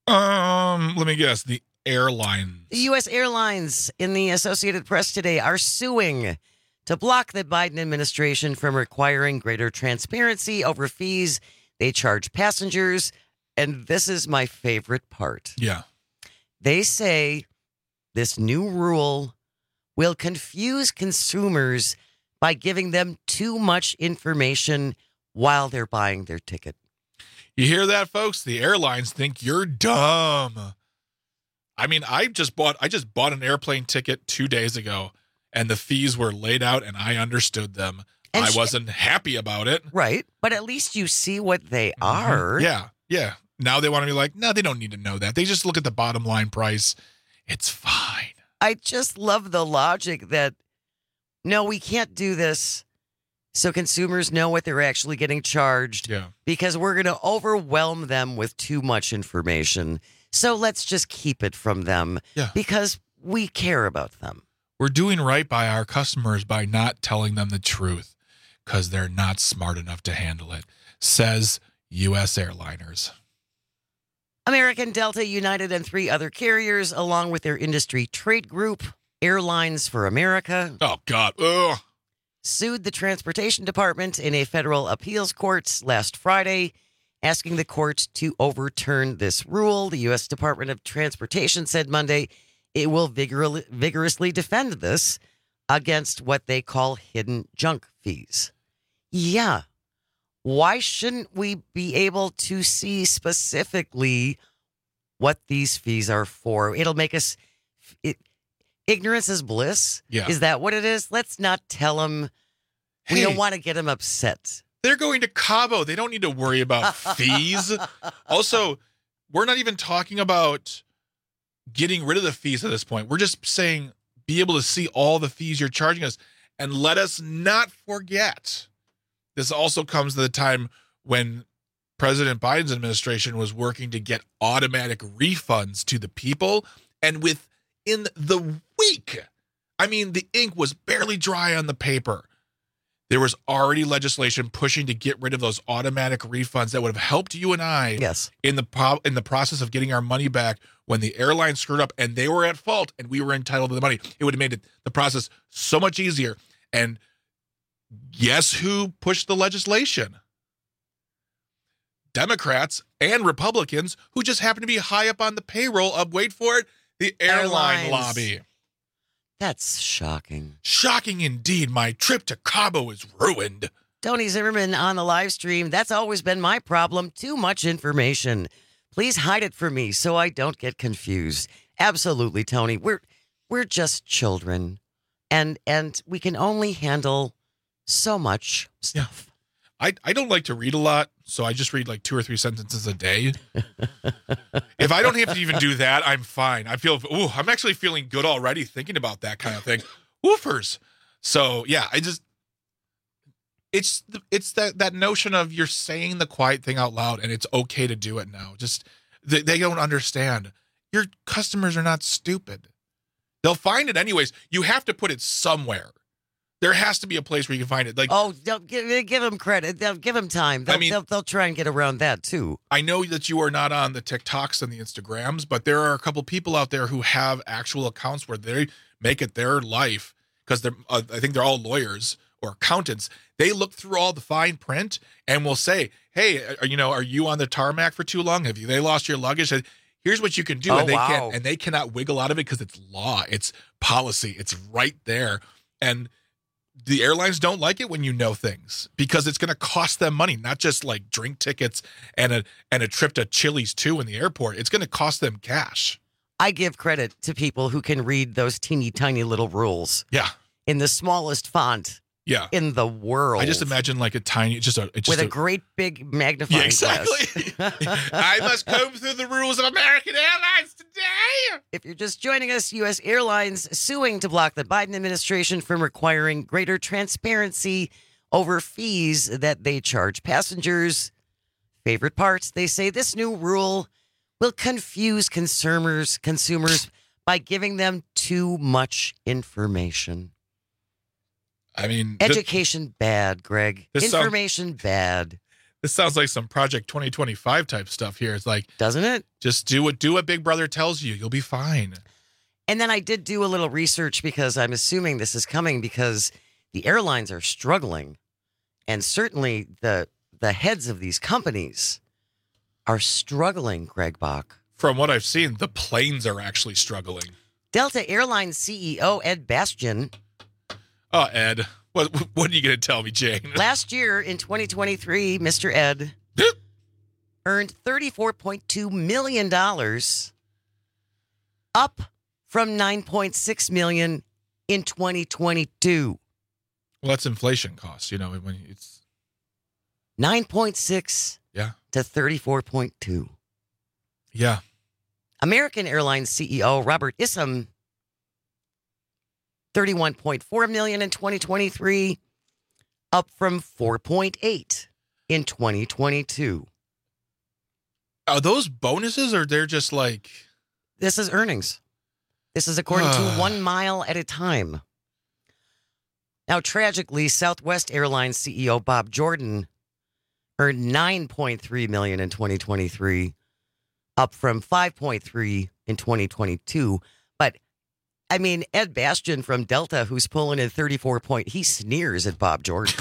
Um, let me guess. The airline. The U S airlines in the Associated Press today are suing to block the Biden administration from requiring greater transparency over fees they charge passengers. And this is my favorite part. Yeah. They say this new rule will confuse consumers by giving them too much information while they're buying their ticket. You hear that, folks? The airlines think you're dumb. I mean, I just bought I just bought an airplane ticket two days ago, and the fees were laid out, and I understood them. And I sh- wasn't happy about it. Right. But at least you see what they are. Yeah, yeah. Now they want to be like, no, they don't need to know that. They just look at the bottom line price. It's fine. I just love the logic that, no, we can't do this so consumers know what they're actually getting charged. Yeah. Because we're going to overwhelm them with too much information. So let's just keep it from them. Yeah. Because we care about them. We're doing right by our customers by not telling them the truth because they're not smart enough to handle it, says U S airliners. American, Delta, United, and three other carriers, along with their industry trade group, Airlines for America. Oh, God. Ugh. Sued the Transportation Department in a federal appeals court last Friday, asking the court to overturn this rule. The U S Department of Transportation said Monday it will vigor- vigorously defend this against what they call hidden junk fees. Yeah. Why shouldn't we be able to see specifically what these fees are for? It'll make us... It, ignorance is bliss. Yeah. Is that what it is? Let's not tell them. We Hey. don't want to get them upset. They're going to Cabo. They don't need to worry about fees. Also, we're not even talking about getting rid of the fees at this point. We're just saying be able to see all the fees you're charging us. And let us not forget, this also comes at the time when President Biden's administration was working to get automatic refunds to the people. And within the week, I mean, the ink was barely dry on the paper. There was already legislation pushing to get rid of those automatic refunds that would have helped you and I yes. in the pro- in the process of getting our money back when the airline screwed up and they were at fault and we were entitled to the money. It would have made it, the process so much easier. And guess who pushed the legislation? Democrats and Republicans who just happen to be high up on the payroll of, wait for it, the airline Airlines. lobby. That's shocking. Shocking indeed. My trip to Cabo is ruined. Tony Zimmerman on the live stream. That's always been my problem. Too much information. Please hide it from me so I don't get confused. Absolutely, Tony. We're we're just children. And and we can only handle so much stuff. I, I don't like to read a lot, so I just read like two or three sentences a day. If I don't have to even do that, I'm fine. I feel, ooh, I'm actually feeling good already thinking about that kind of thing. Woofers. So yeah, I just, it's it's that, that notion of you're saying the quiet thing out loud and it's okay to do it now. Just, they, they don't understand. Your customers are not stupid. They'll find it anyways. You have to put it somewhere. There has to be a place where you can find it. Like, oh, don't give, give them credit. They'll give them time. They'll, I mean- they'll, they'll try and get around that too. I know that you are not on the TikToks and the Instagrams, but there are a couple people out there who have actual accounts where they make it their life because they're, uh, I think they're all lawyers or accountants. They look through all the fine print and will say, hey, are, you know, are you on the tarmac for too long? Have you, they lost your luggage? Here's what you can do. Oh, and they wow. can't, and they cannot wiggle out of it because it's law. It's policy. It's right there. And the airlines don't like it when you know things because it's going to cost them money, not just like drink tickets and a and a trip to Chili's too in the airport. It's going to cost them cash. I give credit to people who can read those teeny tiny little rules. Yeah. In the smallest font. Yeah. In the world. I just imagine like a tiny, just a, it's just with a, great big magnifying Yeah, exactly. glass. I must comb through the rules of American Airlines today. If you're just joining us, U S airlines suing to block the Biden administration from requiring greater transparency over fees that they charge passengers. Favorite parts, they say this new rule will confuse consumers, consumers by giving them too much information. I mean, Education bad, Greg. this sound- Information bad. This sounds like some Project twenty twenty-five type stuff here. It's like, doesn't it? Just do what do what Big Brother tells you. You'll be fine. And then I did do a little research because I'm assuming this is coming because the airlines are struggling, and certainly the the heads of these companies are struggling. Greg Bach. From what I've seen, the planes are actually struggling. Delta Airlines C E O Ed Bastian. Oh, Ed, what what are you going to tell me, Jane? Last year in twenty twenty-three, Mister Ed earned thirty-four point two million dollars, up from nine point six million dollars in twenty twenty-two. Well, that's inflation costs, you know, when it's nine point six yeah. to thirty-four point two. Yeah. American Airlines C E O Robert Isom, thirty-one point four million dollars in twenty twenty-three, up from four point eight in twenty twenty-two. Are those bonuses or they're just like... This is earnings. This is according to One Mile at a Time. Now, tragically, Southwest Airlines C E O Bob Jordan earned nine point three million dollars in twenty twenty-three, up from five point three in twenty twenty-two. But, I mean, Ed Bastian from Delta, who's pulling in thirty-four point, he sneers at Bob Jordan.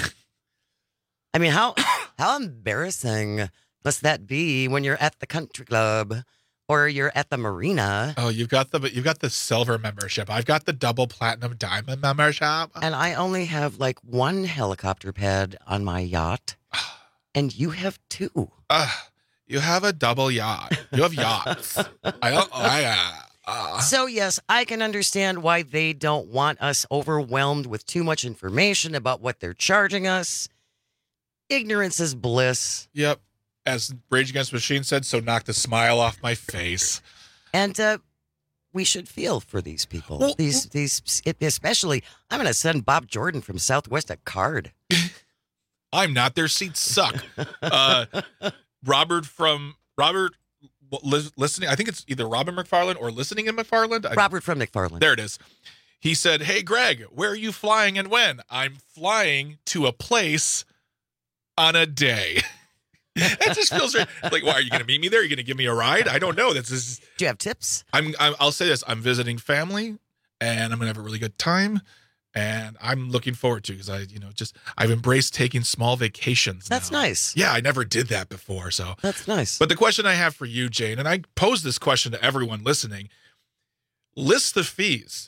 I mean, how how embarrassing must that be when you're at the country club or you're at the marina? Oh, you've got the you've got the silver membership. I've got the double platinum diamond membership. And I only have like one helicopter pad on my yacht, and you have two. Uh, you have a double yacht. You have yachts. I don't. I, uh, uh. So yes, I can understand why they don't want us overwhelmed with too much information about what they're charging us. Ignorance is bliss. Yep. As Rage Against the Machine said, so knock the smile off my face. And uh, we should feel for these people. Well, these, these, especially, I'm going to send Bob Jordan from Southwest a card. I'm not. Their seats suck. Uh, Robert from Robert li- listening. I think it's either Robin McFarland or Listening in McFarland. I, Robert from McFarland. There it is. He said, "Hey, Greg, where are you flying and when?" "I'm flying to a place on a day." That just feels right. Like, why are you going to meet me there? Are you going to give me a ride? I don't know. That's just, do you have tips? I'm, I'm. I'll say this: I'm visiting family, and I'm going to have a really good time, and I'm looking forward to because I, you know, just I've embraced taking small vacations. That's now. nice. Yeah, I never did that before, so that's nice. But the question I have for you, Jane, and I pose this question to everyone listening: list the fees,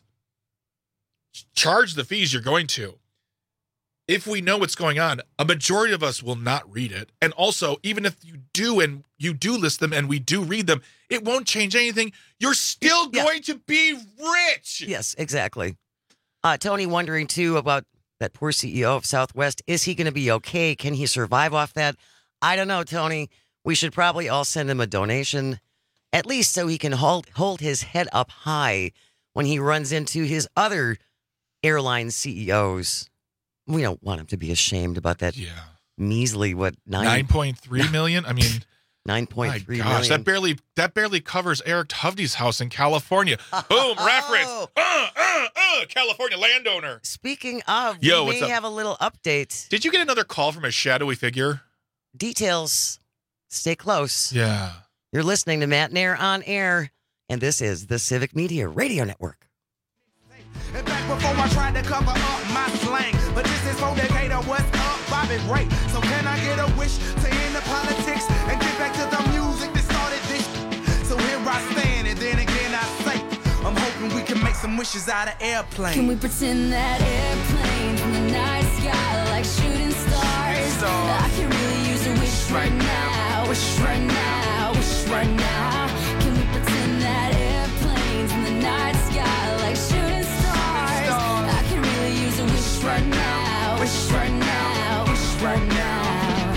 charge the fees you're going to. If we know what's going on, a majority of us will not read it. And also, even if you do and you do list them and we do read them, it won't change anything. You're still Yeah. going to be rich. Yes, exactly. Uh, Tony wondering, too, about that poor C E O of Southwest. Is he going to be okay? Can he survive off that? I don't know, Tony. We should probably all send him a donation, at least so he can hold, hold his head up high when he runs into his other airline C E Os. We don't want him to be ashamed about that yeah. measly, what, nine? nine point three million? I mean, nine point three gosh, million. that barely that barely covers Eric Hovde's house in California. Boom, reference. Uh, uh, uh, California landowner. Speaking of, Yo, we what's may up? have a little update. Did you get another call from a shadowy figure? Details. Stay close. Yeah. You're listening to Matt Nair on Air, and this is the Civic Media Radio Network. And back before I tried to cover up my slang, but this is for Decatur, what's up, Bobby Ray. So can I get a wish to end the politics and get back to the music that started this? So here I stand, and then again I say, I'm hoping we can make some wishes out of airplanes. Can we pretend that airplanes in the night sky like shooting stars? stars. I can really use a wish right now, wish right now, wish right now. Can we pretend that airplanes in the night sky like shooting stars? I can really use a wish right now, wish right now, wish right now.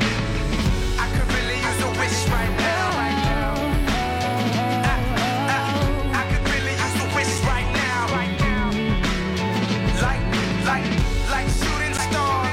I could really use a wish right now. I, I, I could really use a wish right now. Like, like, like shooting stars.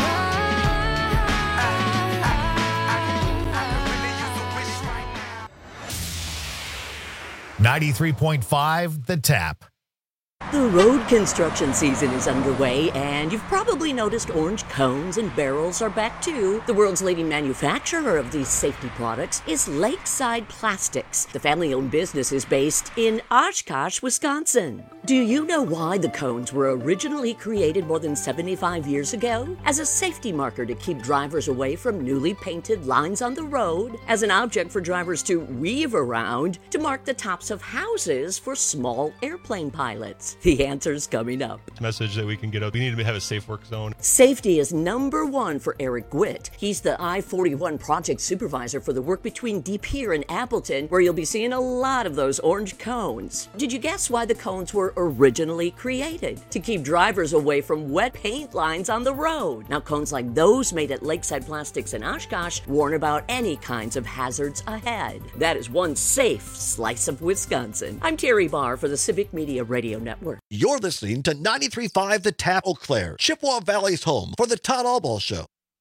I, I, I could really use a wish right now. ninety-three point five The Tap. The road construction season is underway, and you've probably noticed orange cones and barrels are back too. The world's leading manufacturer of these safety products is Lakeside Plastics. The family-owned business is based in Oshkosh, Wisconsin. Do you know why the cones were originally created more than seventy-five years ago? As a safety marker to keep drivers away from newly painted lines on the road, as an object for drivers to weave around, to mark the tops of houses for small airplane pilots. The answer's coming up. Message that we can get out. We need to have a safe work zone. Safety is number one for Eric Gwitt. He's the I forty-one project supervisor for the work between De Pere and Appleton, where you'll be seeing a lot of those orange cones. Did you guess why the cones were originally created? To keep drivers away from wet paint lines on the road. Now, cones like those made at Lakeside Plastics in Oshkosh warn about any kinds of hazards ahead. That is one safe slice of Wisconsin. I'm Terry Barr for the Civic Media Radio Network. You're listening to ninety-three point five The Tap, Eau Claire, Chippewa Valley's home for the Todd Albaugh Show.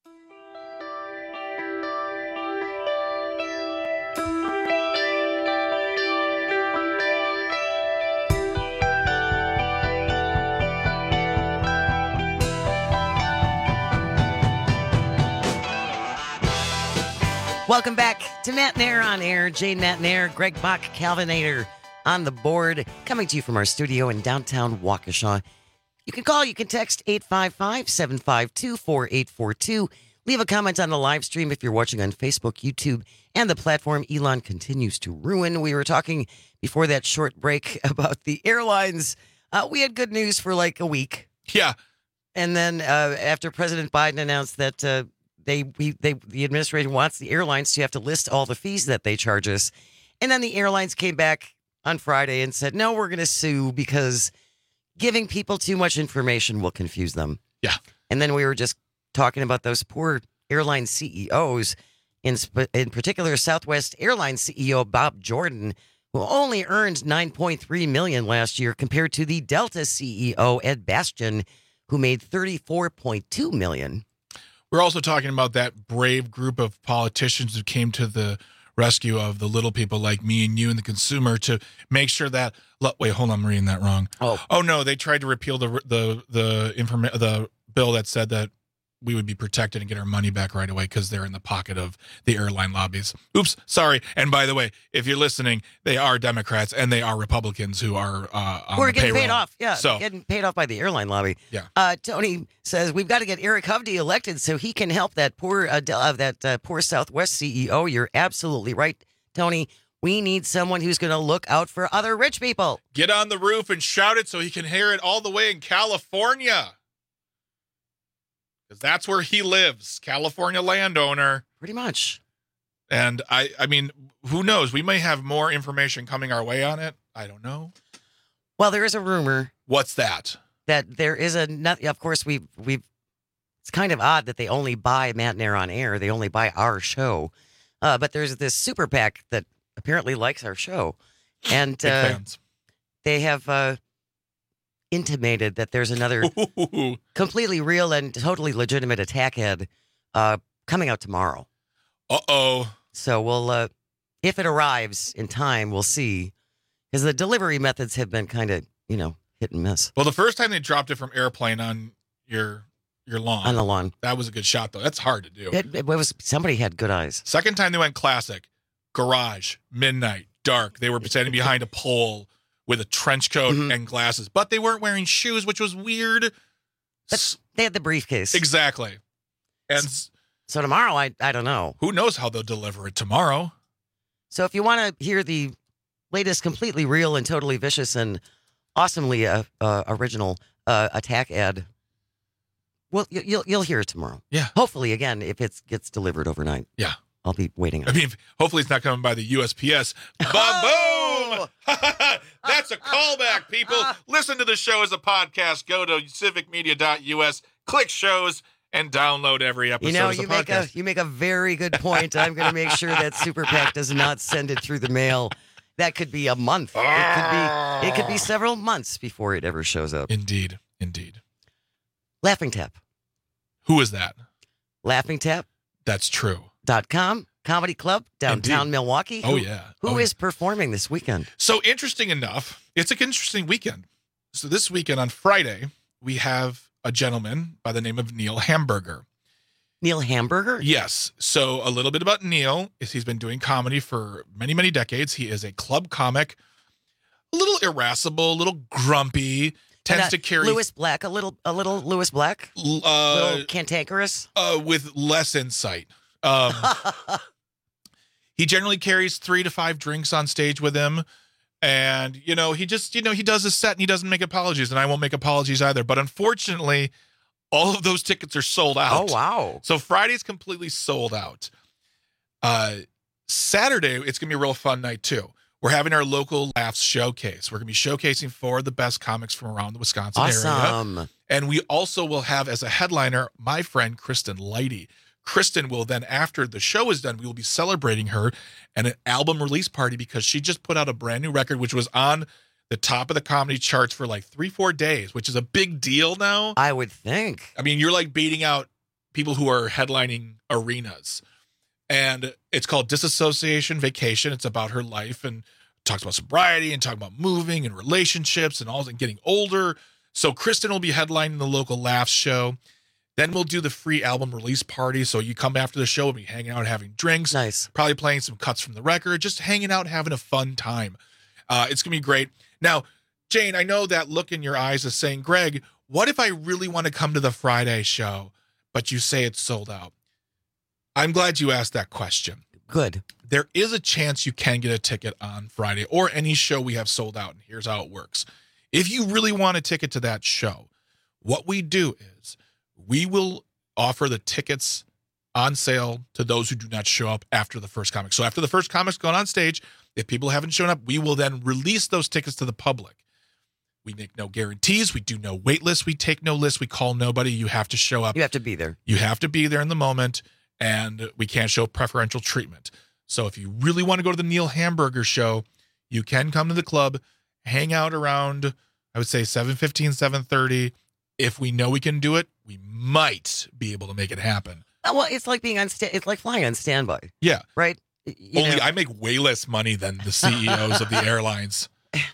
Welcome back to Matt Nair on Air. Jane Matt Nair, Greg Bach, Calvinator on the board, coming to you from our studio in downtown Waukesha. You can call, you can text eight five five, seven five two, four eight four two. Leave a comment on the live stream if you're watching on Facebook, YouTube, and the platform Elon continues to ruin. We were talking before that short break about the airlines. Uh, we had good news for like a week. Yeah. And then uh, after President Biden announced that uh, they, we, they, the administration wants the airlines to have to list all the fees that they charge us. And then the airlines came back on Friday and said, no, we're going to sue because giving people too much information will confuse them. Yeah. And then we were just talking about those poor airline C E Os, in, sp- in particular Southwest Airlines C E O Bob Jordan, who only earned nine point three million dollars last year compared to the Delta C E O Ed Bastian, who made thirty-four point two million dollars. We're also talking about that brave group of politicians who came to the rescue of the little people like me and you and the consumer to make sure that wait hold on I'm reading that wrong oh oh no they tried to repeal the the the informa- the bill that said that we would be protected and get our money back right away because they're in the pocket of the airline lobbies. Oops, sorry. And by the way, if you're listening, they are Democrats and they are Republicans who are uh, on We're the getting payroll. paid off. Yeah, so getting paid off by the airline lobby. Yeah. Uh, Tony says we've got to get Eric Hovde elected so he can help that poor uh, uh, that uh, poor Southwest C E O. You're absolutely right, Tony. We need someone who's going to look out for other rich people. Get on the roof and shout it so he can hear it all the way in California. Because that's where he lives, California landowner. Pretty much. And I, I mean, who knows? We may have more information coming our way on it. I don't know. Well, there is a rumor. What's that? That there is a, of course, we've, we've, it's kind of odd that they only buy Matt Nair on Air. They only buy our show. Uh, but there's this super PAC that apparently likes our show. And Big uh, fans. They have uh, intimated that there's another completely real and totally legitimate attack ad uh, coming out tomorrow. Uh-oh. So we'll, uh, if it arrives in time, we'll see. Because the delivery methods have been kind of, you know, hit and miss. Well, the first time they dropped it from airplane on your your lawn. On the lawn. That was a good shot, though. That's hard to do. It, it was somebody had good eyes. Second time they went classic. Garage, midnight, dark. They were standing behind a pole with a trench coat Mm-hmm. and glasses. But they weren't wearing shoes, which was weird. But they had the briefcase. Exactly. And so, so tomorrow, I I don't know. Who knows how they'll deliver it tomorrow. So if you want to hear the latest completely real and totally vicious and awesomely uh, uh, original uh, attack ad, well, you, you'll you'll hear it tomorrow. Yeah. Hopefully, again, if it gets delivered overnight. Yeah. I'll be waiting. I mean, hopefully it's not coming by the U S P S. Ba-boom! That's a callback, people. Listen to the show as a podcast. Go to civic media dot U S, click shows, and download every episode You know, as a you make a podcast. you make a very good point. I'm going to make sure that Super PAC does not send it through the mail. That could be a month. It could be it could be several months before it ever shows up. Indeed, indeed. Laughing Tap. Who is that? Laughing Tap. That's true. Dot com comedy club downtown Indeed. Milwaukee. Oh, Who- yeah. Who Oh, is performing this weekend? So interesting enough, it's an interesting weekend. So this weekend on Friday, we have a gentleman by the name of Neil Hamburger. Neil Hamburger? Yes. So a little bit about Neil is he's been doing comedy for many, many decades. He is a club comic, a little irascible, a little grumpy, tends And, uh, to carry Lewis Black, a little, a little Lewis Black, uh, a little cantankerous, uh, with less insight. Um, he generally carries three to five drinks on stage with him. And, you know, he just, you know, he does his set and he doesn't make apologies, and I won't make apologies either. But unfortunately, all of those tickets are sold out. Oh, wow. So Friday's completely sold out. Uh, Saturday, it's going to be a real fun night, too. We're having our local Laughs showcase. We're going to be showcasing four of the best comics from around the Wisconsin Awesome. area. And we also will have as a headliner my friend Kristen Leidy. Kristen will then, after the show is done, we will be celebrating her at an album release party because she just put out a brand new record, which was on the top of the comedy charts for like three, four days, which is a big deal now. I would think. I mean, you're like beating out people who are headlining arenas. And it's called Disassociation Vacation. It's about her life and talks about sobriety and talking about moving and relationships and all and getting older. So Kristen will be headlining the local Laughs show. Then we'll do the free album release party. So you come after the show, we'll be hanging out, having drinks. Nice. Probably playing some cuts from the record, just hanging out, having a fun time. Uh, it's going to be great. Now, Jane, I know that look in your eyes is saying, Greg, what if I really want to come to the Friday show, but you say it's sold out? I'm glad you asked that question. Good. There is a chance you can get a ticket on Friday or any show we have sold out. And here's how it works. If you really want a ticket to that show, what we do is we will offer the tickets on sale to those who do not show up after the first comic. So after the first comic's gone on stage, if people haven't shown up, we will then release those tickets to the public. We make no guarantees. We do no wait lists. We take no lists. We call nobody. You have to show up. You have to be there. You have to be there in the moment, and we can't show preferential treatment. So if you really want to go to the Neil Hamburger show, you can come to the club, hang out around, I would say seven fifteen, seven thirty. If we know we can do it, we might be able to make it happen. Oh, well, it's like being on sta- it's like flying on standby. Yeah. Right? You Only know, I make way less money than the C E Os of the airlines.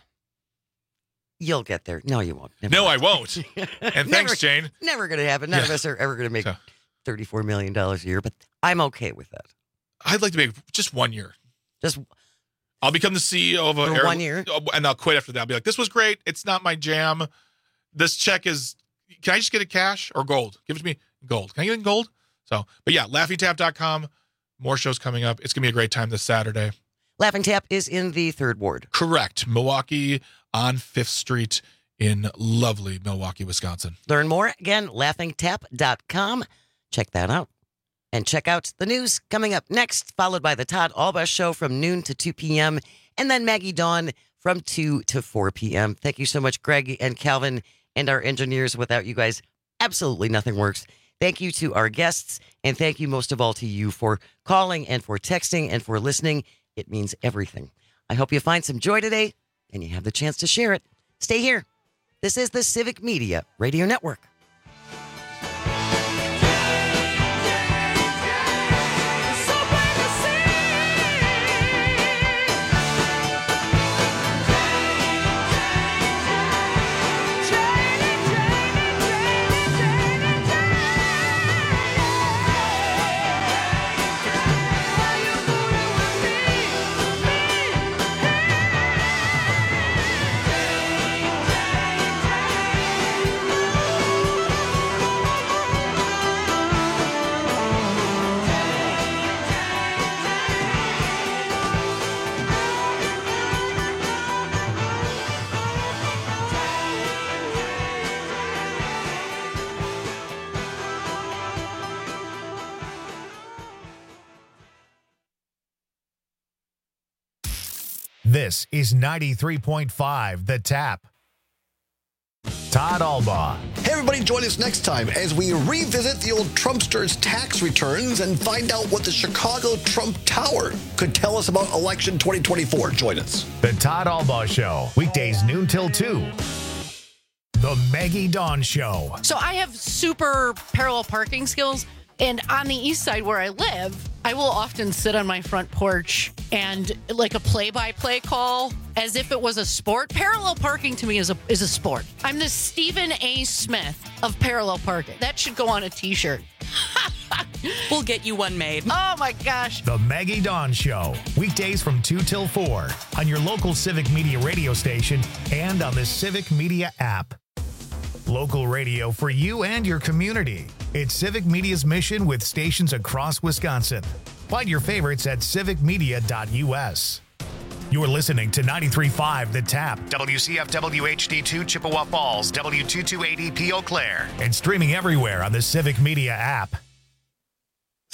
you'll get there. No, you won't. Never No, I mind. won't. And thanks, Never- Jane. Never going to happen. None of Yeah. us are ever going to make So- thirty-four million dollars a year, but I'm okay with that. I'd like to make just one year. Just I'll become the C E O of a For air- one year? and I'll quit after that. I'll be like, this was great. It's not my jam. This check is. Can I just get it cash or gold? Give it to me gold. Can I get it in gold? So, but yeah, laffy tap dot com. More shows coming up. It's gonna be a great time this Saturday. Laughing Tap is in the third ward. Correct. Milwaukee on Fifth Street in lovely Milwaukee, Wisconsin. Learn more again, laughing tap dot com. Check that out. And check out the news coming up next, followed by the Todd Alba Show from noon to two p.m. and then Maggie Dawn from two to four p.m. Thank you so much, Greg and Calvin and our engineers. Without you guys, absolutely nothing works. Thank you to our guests, and thank you most of all to you for calling and for texting and for listening. It means everything. I hope you find some joy today and you have the chance to share it. Stay here. This is the Civic Media Radio Network. This is ninety-three point five The Tap. Todd Alba. Hey, everybody, join us next time as we revisit the old Trumpster's tax returns and find out what the Chicago Trump Tower could tell us about election twenty twenty-four. Join us. The Todd Alba Show, weekdays noon till two. The Maggie Dawn Show. So I have super parallel parking skills. And on the east side where I live, I will often sit on my front porch and like a play-by-play call as if it was a sport. Parallel parking to me is a is a sport. I'm the Stephen A. Smith of parallel parking. That should go on a t-shirt. We'll get you one made. Oh my gosh. The Maggie Dawn Show, weekdays from two till four on your local Civic Media radio station and on the Civic Media app. Local radio for you and your community. It's Civic Media's mission with stations across Wisconsin. Find your favorites at civic media dot u s. You're listening to ninety-three point five The Tap, W C F W H D two Chippewa Falls, W two two eight zero P Eau Claire, and streaming everywhere on the Civic Media app.